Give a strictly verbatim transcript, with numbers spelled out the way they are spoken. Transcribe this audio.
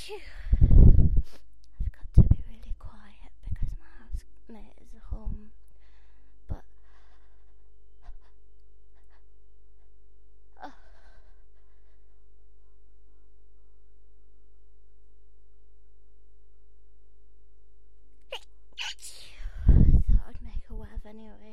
Phew. I've got to be really quiet because my housemate is at home. But oh. I thought I'd make a wave anyway.